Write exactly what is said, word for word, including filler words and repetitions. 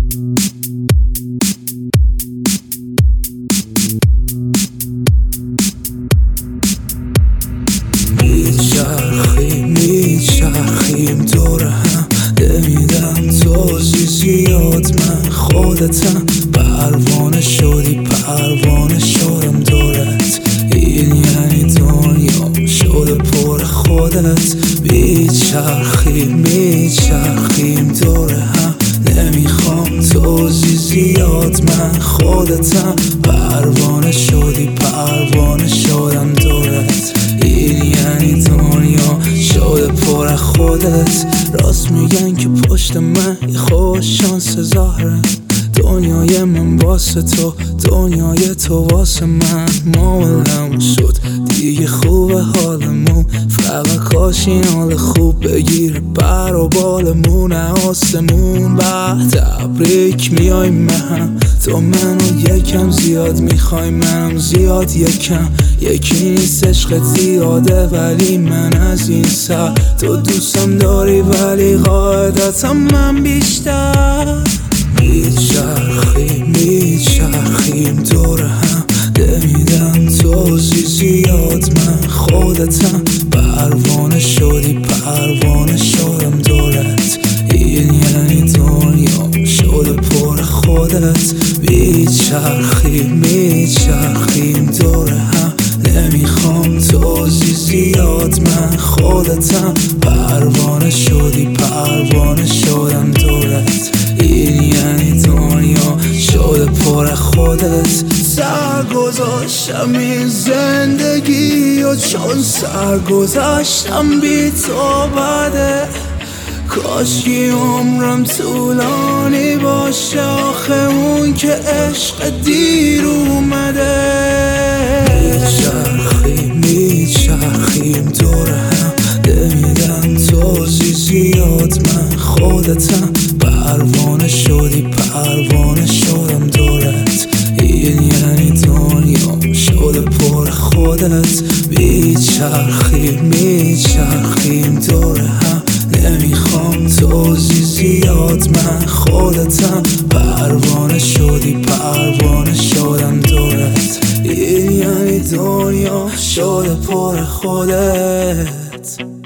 میچرخیم میچرخیم دور هم، نمیدم توضیح زیاد، من خودتم. پروانه شدی پروانه شدم دورت، این یعنی دنیا شده پر خودت. میچرخیم میچرخیم دور هم، نمیخوام توضیح زیاد، من خودتم. پروانه شدی پروانه شدم دورت، این یعنی دنیا شده پر خودت. راست میگن که پشت من یه خوش شانس ظاهره، دنیای من واسه تو، دنیای تو واسه من. معاملم شد دیگه خوبه حالمون، فقط کاش این حال خوب بگیره بر و بالمون آسمون. بعد تبریک میای من، تو منو یکم زیاد میخوای، منم زیاد یکم. یکی نیست عشقت زیاده ولی من از این سر، تو دوستم داری ولی قاعدتم من بیشتر. میچرخیم میچرخیم دور هم، نمیدم توضیح زیاد، من خودتم. پروانه شدی پروانه شدم دورت، این یعنی دنیا شده پر خودت. میچرخیم میچرخیم دور هم، نمیخوام توضیح زیاد، من خودتم. پروانه شدی پروانه شدم دورت، این یعنی دنیا شده پر خودت. سر گذاشتم این زندگی و چون سر گذاشتم بی تو بده، کاشکی عمرم طولانی باشه آخه اون که عشق دیر اومده. میچرخیم میچرخیم دور هم، نمیدم توضیح زیاد، من خودتم. پروانه شدی پروانه شدم دورت، این یعنی دنیا شده پر خودت. میچرخیم میچرخیم دور هم، نمیخوام توضیح زیاد، من خودتم. پروانه شدی پروانه شدم دورت، این یعنی دنیا شده پر خودت.